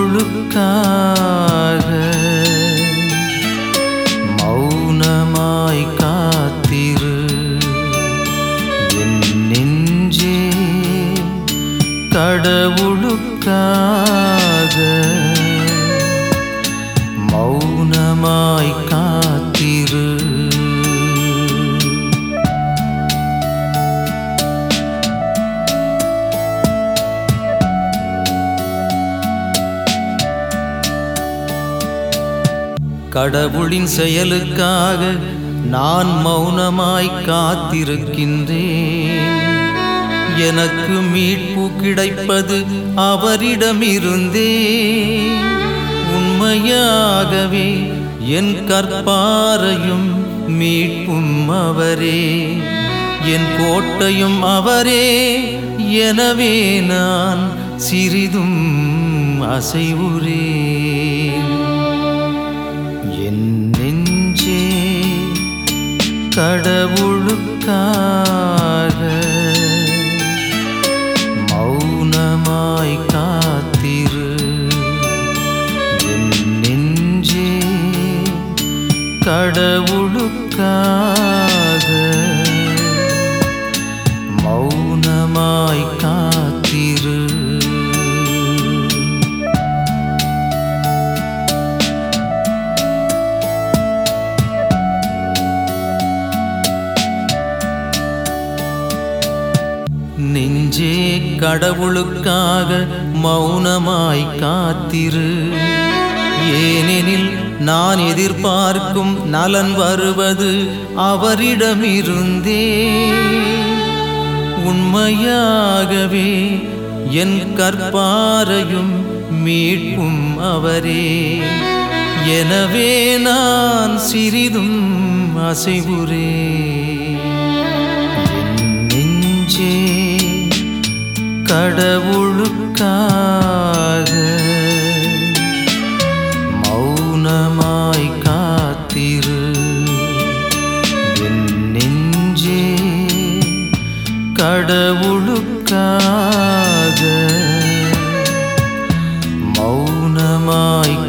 மௌனமாய் காத்திரு என் நெஞ்சே கடவுளுக்காக மௌனமாய் காத்திரு. கடவுளின் செயலுக்காக நான் மௌனமாய் காத்திருக்கின்றேன். எனக்கு மீட்பு கிடைப்பது அவரிடமிருந்தே. உண்மையாகவே என் கற்பாரையும் மீட்பும் அவரே, என் கோட்டையும் அவரே. எனவே நான் சிறிதும் அசைவுறேன். என் நெஞ்சே கடவுளுக்காக மௌனமாய் காத்திரு. என் நெஞ்சே கடவுளுக்காக மௌனமாய் காத்திரு. நெஞ்சே கடவுளுக்காக மௌனமாய் காத்திரு. ஏனெனில் நான் எதிர்பார்க்கும் நலன் வருவது அவரிடமிருந்தே. உண்மையாகவே என் கற்பாரையும் மீட்பும் அவரே. எனவே நான் சிறிதும் அசைவுறேன். நெஞ்சே கடவுளுக்காக மௌனமாய் காத்திரு. என் நெஞ்சே கடவுளுக்காக மௌனமாய்